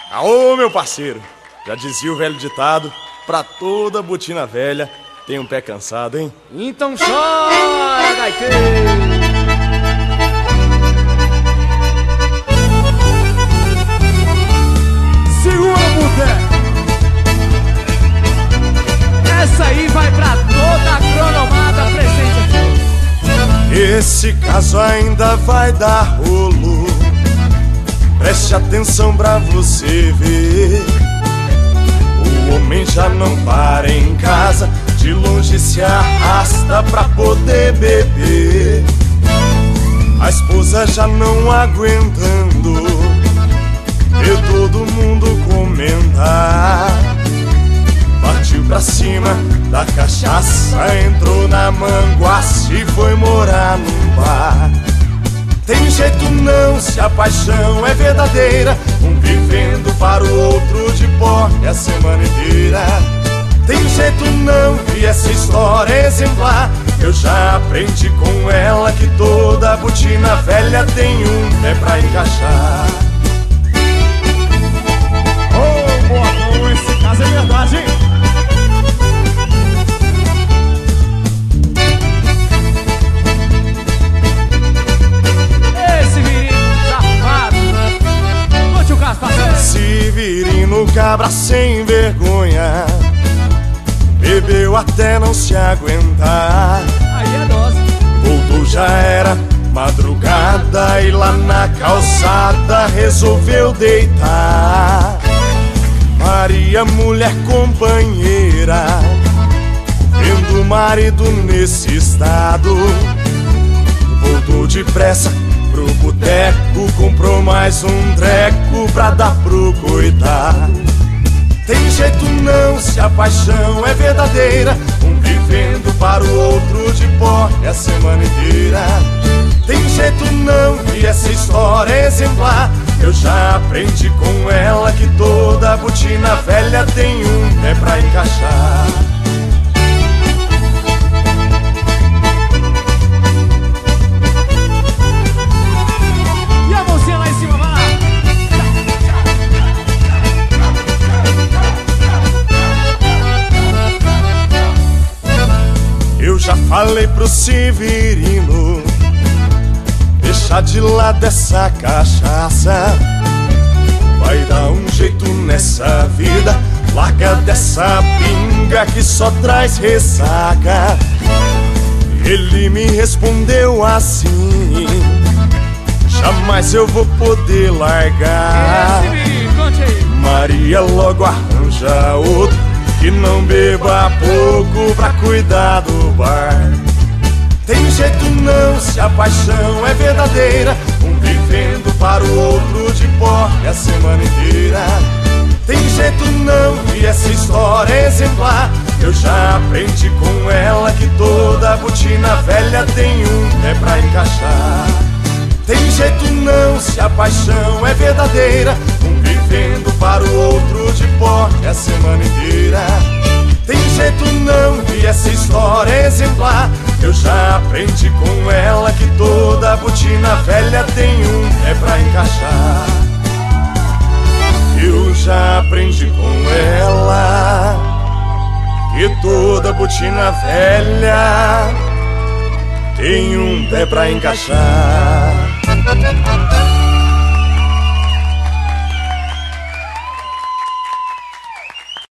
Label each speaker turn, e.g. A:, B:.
A: Aô, meu parceiro, já dizia o velho ditado, pra toda botina velha tem um pé cansado, hein?
B: Então chora, gaiteiro! Segura, boteco! Essa aí vai pra toda a cronomada presente aqui.
A: Esse caso ainda vai dar rolo, preste atenção pra você ver. O homem já não para em casa, de longe se arrasta pra poder beber. A esposa já não aguentando, vê todo mundo comentar. Partiu pra cima da cachaça, entrou na manguaça e foi morar num bar. Tem jeito não, se a paixão é verdadeira, um vivendo para o outro de porre a semana inteira. Tem jeito não, e essa história é exemplar. Eu já aprendi com ela que toda botina velha tem um pé pra encaixar.
B: Ô, boa, esse caso é verdade, hein?
A: Severino, cabra sem vergonha, bebeu até não se aguentar.
B: Aí é dose.
A: Voltou, já era madrugada, e lá na calçada resolveu deitar. Maria, mulher companheira, vendo o marido nesse estado, voltou depressa pro boteco, comprou mais um treco pra dar pro coitado. Tem jeito não, se a paixão é verdadeira, um vivendo para o outro de porre a semana inteira. Tem jeito não, e essa história é exemplar. Eu já aprendi com ela que toda botina velha tem um pé pra encaixar. Eu já falei pro Severino deixar de lado essa cachaça, vai dar um jeito nessa vida, larga dessa pinga que só traz ressaca. Ele me respondeu assim: jamais eu vou poder largar. Maria, logo arranja outro que não beba pouco pra cuidar do bar. Tem jeito não, se a paixão é verdadeira, um vivendo para o outro de porre a semana inteira. Tem jeito não, e essa história é exemplar. Eu já aprendi com ela que toda botina velha tem um pé pra encaixar. Tem jeito não, se a paixão é verdadeira, um vivendo para o outro de porre a semana inteira. Tem jeito não, e essa história é exemplar. Eu já aprendi com ela que toda botina velha tem um pé pra encaixar. Eu já aprendi com ela que toda botina velha tem um pé pra encaixar.